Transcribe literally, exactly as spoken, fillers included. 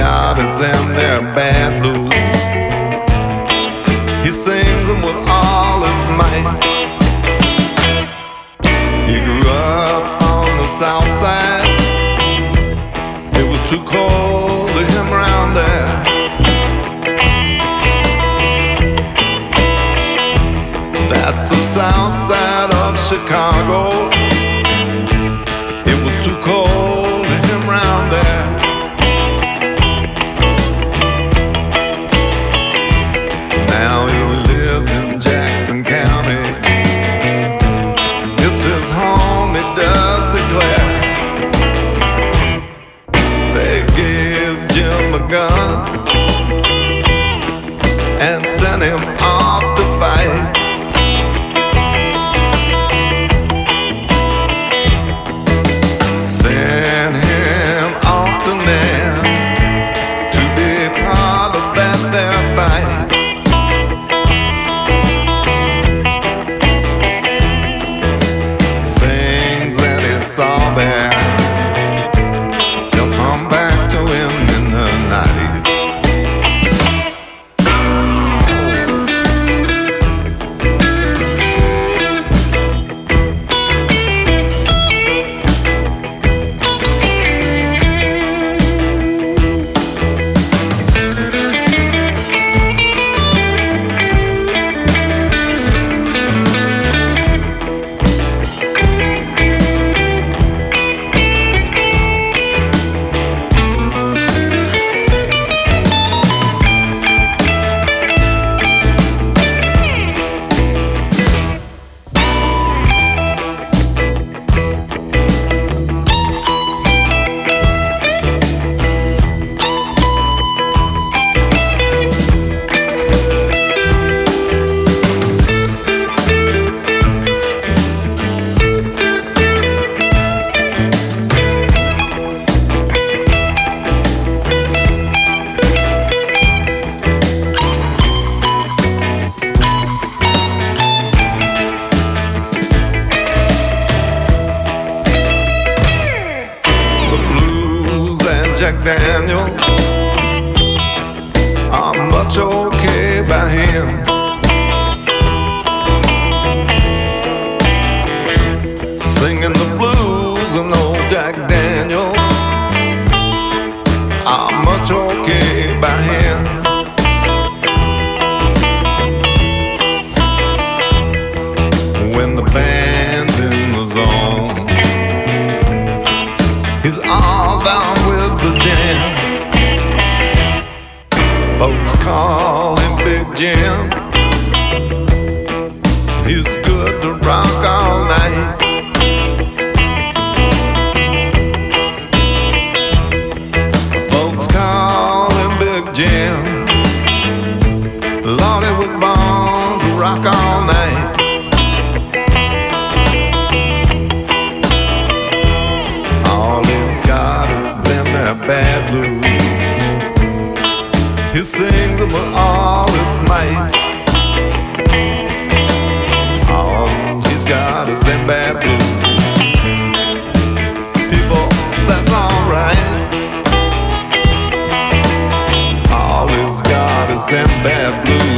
got is them their bad blues. He sings them with all his might. He grew up on the south side. It was too cold to him around there. That's the south side of Chicago. It was too cold to him around there. Now he lives in Jackson County. It's his home, he does declare. They gave Jim a gun and sent him off to fight. Sent him off to Nam to be part of that their fight. Things that he saw there, they'll come back to him in the night. Jack Daniels are much okay by him. Singing the blues and old Jack Daniels are much okay by him. When the band's in the zone, he's all down with the jam. Folks call him Big Jim. He's good to rock all night. Folks call him Big Jim. Lord, he was born to rock all night. Bad blues. He sings them with all his might. All he's got is them bad blues. People, that's alright. All he's got is them bad blues.